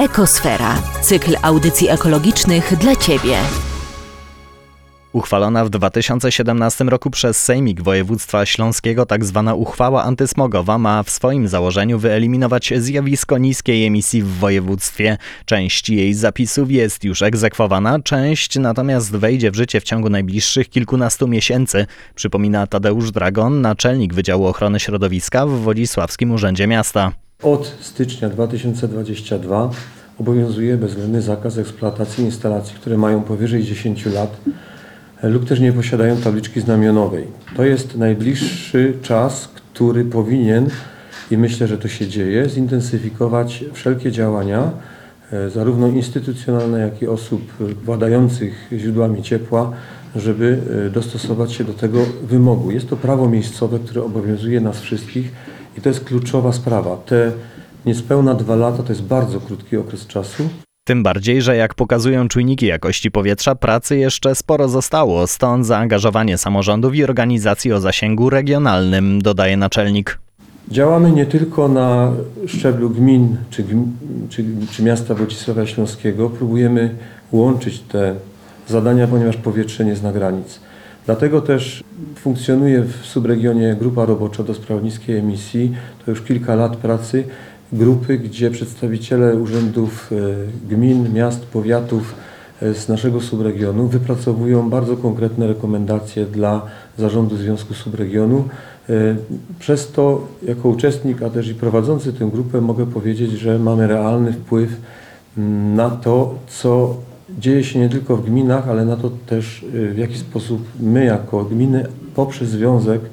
Ekosfera. Cykl audycji ekologicznych dla Ciebie. Uchwalona w 2017 roku przez Sejmik Województwa Śląskiego tzw. uchwała antysmogowa ma w swoim założeniu wyeliminować zjawisko niskiej emisji w województwie. Część jej zapisów jest już egzekwowana, część natomiast wejdzie w życie w ciągu najbliższych kilkunastu miesięcy, przypomina Tadeusz Dragon, naczelnik Wydziału Ochrony Środowiska w Wodzisławskim Urzędzie Miasta. Od stycznia 2022 obowiązuje bezwzględny zakaz eksploatacji instalacji, które mają powyżej 10 lat lub też nie posiadają tabliczki znamionowej. To jest najbliższy czas, który powinien, i myślę, że to się dzieje, zintensyfikować wszelkie działania, zarówno instytucjonalne, jak i osób władających źródłami ciepła, żeby dostosować się do tego wymogu. Jest to prawo miejscowe, które obowiązuje nas wszystkich i to jest kluczowa sprawa. Te niespełna 2 lata to jest bardzo krótki okres czasu. Tym bardziej, że jak pokazują czujniki jakości powietrza, pracy jeszcze sporo zostało, stąd zaangażowanie samorządów i organizacji o zasięgu regionalnym, dodaje naczelnik. Działamy nie tylko na szczeblu gmin czy miasta Wodzisławia Śląskiego. Próbujemy łączyć te zadania, ponieważ powietrze nie zna granic. Dlatego też funkcjonuje w subregionie grupa robocza do spraw niskiej emisji. To już kilka lat pracy. Grupy, gdzie przedstawiciele urzędów gmin, miast, powiatów z naszego subregionu wypracowują bardzo konkretne rekomendacje dla zarządu Związku Subregionu. Przez to jako uczestnik, a też i prowadzący tę grupę mogę powiedzieć, że mamy realny wpływ na to, co dzieje się nie tylko w gminach, ale na to też w jaki sposób my jako gminy poprzez związek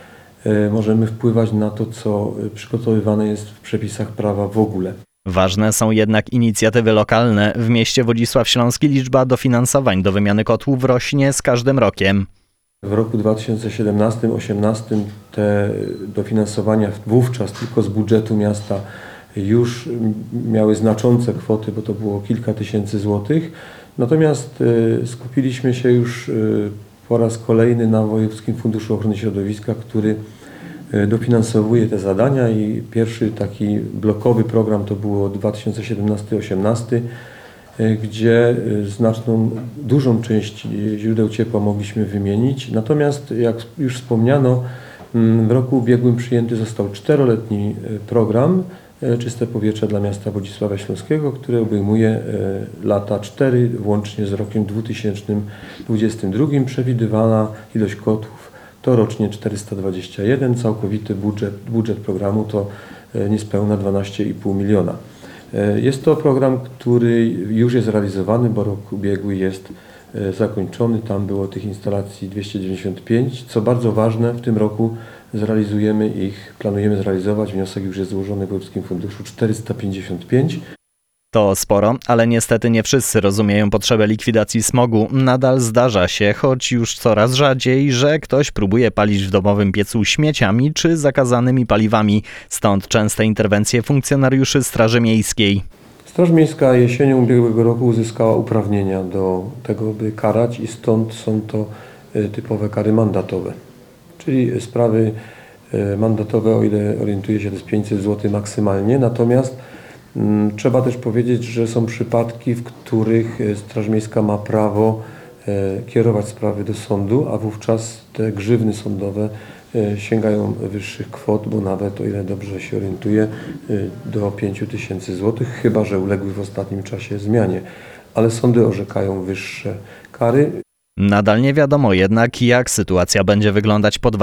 możemy wpływać na to, co przygotowywane jest w przepisach prawa w ogóle. Ważne są jednak inicjatywy lokalne. W mieście Wodzisław Śląski liczba dofinansowań do wymiany kotłów rośnie z każdym rokiem. W roku 2017-2018 te dofinansowania wówczas tylko z budżetu miasta już miały znaczące kwoty, bo to było kilka tysięcy złotych. Natomiast skupiliśmy się już po raz kolejny na Wojewódzkim Funduszu Ochrony Środowiska, który dofinansowuje te zadania i pierwszy taki blokowy program to było 2017-2018, gdzie dużą część źródeł ciepła mogliśmy wymienić. Natomiast jak już wspomniano, w roku ubiegłym przyjęty został 4-letni program Czyste powietrze dla miasta Wodzisławia Śląskiego, który obejmuje lata 4 włącznie z rokiem 2022. Przewidywana ilość kotłów to rocznie 421, całkowity budżet programu to niespełna 12,5 miliona. Jest to program, który już jest realizowany, bo rok ubiegły jest zakończony. Tam było tych instalacji 295. Co bardzo ważne, w tym roku planujemy zrealizować, wniosek już jest złożony w Wojewódzkim Funduszu, 455. To sporo, ale niestety nie wszyscy rozumieją potrzebę likwidacji smogu. Nadal zdarza się, choć już coraz rzadziej, że ktoś próbuje palić w domowym piecu śmieciami czy zakazanymi paliwami. Stąd częste interwencje funkcjonariuszy Straży Miejskiej. Straż Miejska jesienią ubiegłego roku uzyskała uprawnienia do tego, by karać i stąd są to typowe kary mandatowe. Czyli sprawy mandatowe, o ile orientuję się, to jest 500 zł maksymalnie. Natomiast trzeba też powiedzieć, że są przypadki, w których Straż Miejska ma prawo kierować sprawy do sądu, a wówczas te grzywny sądowe sięgają wyższych kwot, bo nawet, o ile dobrze się orientuję, do 5000 zł, chyba że uległy w ostatnim czasie zmianie. Ale sądy orzekają wyższe kary. Nadal nie wiadomo jednak, jak sytuacja będzie wyglądać po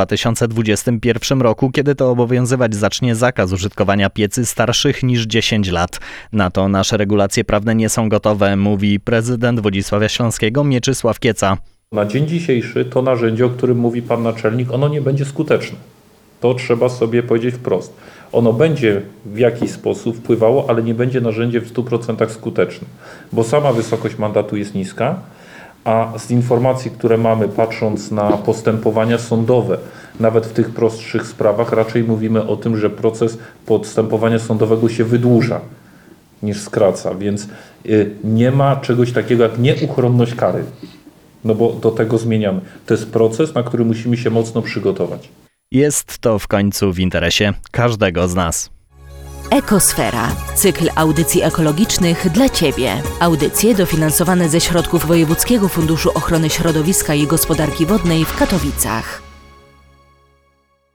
2021 roku, kiedy to obowiązywać zacznie zakaz użytkowania piecy starszych niż 10 lat. Na to nasze regulacje prawne nie są gotowe, mówi prezydent Wodzisławia Śląskiego Mieczysław Kieca. Na dzień dzisiejszy to narzędzie, o którym mówi pan naczelnik, ono nie będzie skuteczne. To trzeba sobie powiedzieć wprost. Ono będzie w jakiś sposób wpływało, ale nie będzie narzędziem w 100% skutecznym, bo sama wysokość mandatu jest niska, a z informacji, które mamy, patrząc na postępowania sądowe, nawet w tych prostszych sprawach, raczej mówimy o tym, że proces postępowania sądowego się wydłuża niż skraca, więc nie ma czegoś takiego jak nieuchronność kary, no bo do tego zmieniamy. To jest proces, na który musimy się mocno przygotować. Jest to w końcu w interesie każdego z nas. Ekosfera. Cykl audycji ekologicznych dla Ciebie. Audycje dofinansowane ze środków Wojewódzkiego Funduszu Ochrony Środowiska i Gospodarki Wodnej w Katowicach.